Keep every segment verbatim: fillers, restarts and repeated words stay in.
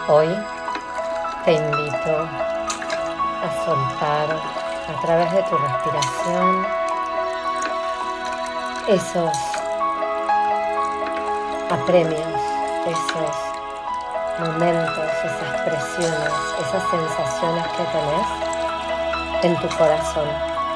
Hoy te invito a soltar a través de tu respiración esos apremios, esos momentos, esas presiones, esas sensaciones que tenés en tu corazón.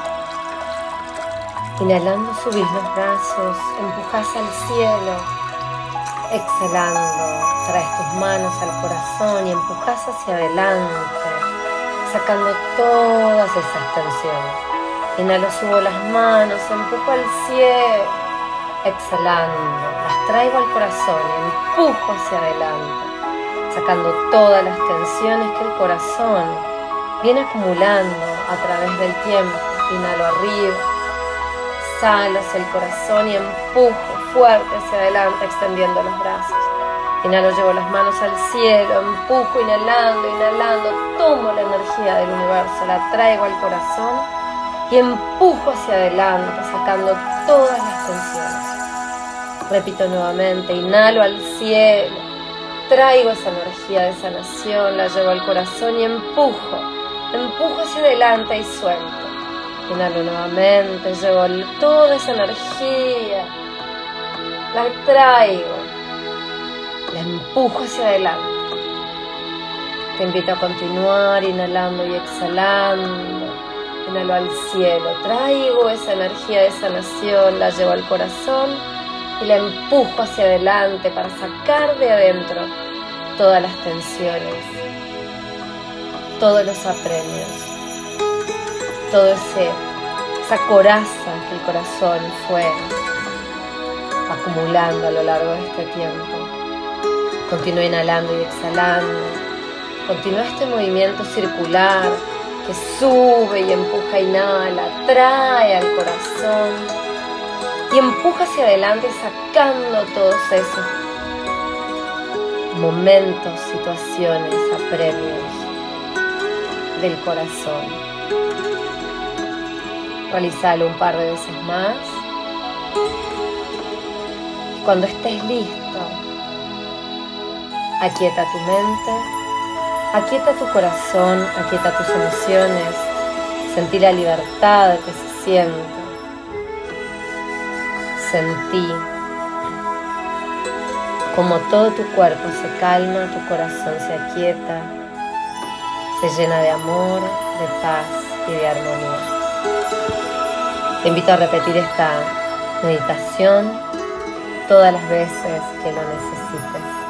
Inhalando subís los brazos, empujás al cielo. Exhalando, traes tus manos al corazón y empujás hacia adelante, sacando todas esas tensiones. Inhalo, subo las manos, empujo al cielo. Exhalando, las traigo al corazón y empujo hacia adelante, sacando todas las tensiones que el corazón viene acumulando a través del tiempo. Inhalo arriba, exhalo hacia el corazón y empujo fuerte hacia adelante, extendiendo los brazos. Inhalo, llevo las manos al cielo, empujo, inhalando, inhalando, tomo la energía del universo, la traigo al corazón y empujo hacia adelante, sacando todas las tensiones. Repito nuevamente, inhalo al cielo, traigo esa energía de sanación, la llevo al corazón y empujo, empujo hacia adelante y suelto. Inhalo nuevamente, llevo toda esa energía, la traigo, la empujo hacia adelante. Te invito a continuar inhalando y exhalando. Inhalo al cielo, traigo esa energía de sanación, la llevo al corazón y la empujo hacia adelante para sacar de adentro todas las tensiones, todos los apremios, todo ese, esa coraza que el corazón fue acumulando a lo largo de este tiempo. Continúa inhalando y exhalando. Continúa este movimiento circular que sube y empuja, inhala, trae al corazón y empuja hacia adelante sacando todos esos momentos, situaciones, apremios del corazón. Realizalo un par de veces más. Cuando estés listo, aquieta tu mente, aquieta tu corazón, aquieta tus emociones, sentí la libertad que se siente, sentí como todo tu cuerpo se calma, tu corazón se aquieta, se llena de amor, de paz y de armonía. Te invito a repetir esta meditación todas las veces que lo necesites.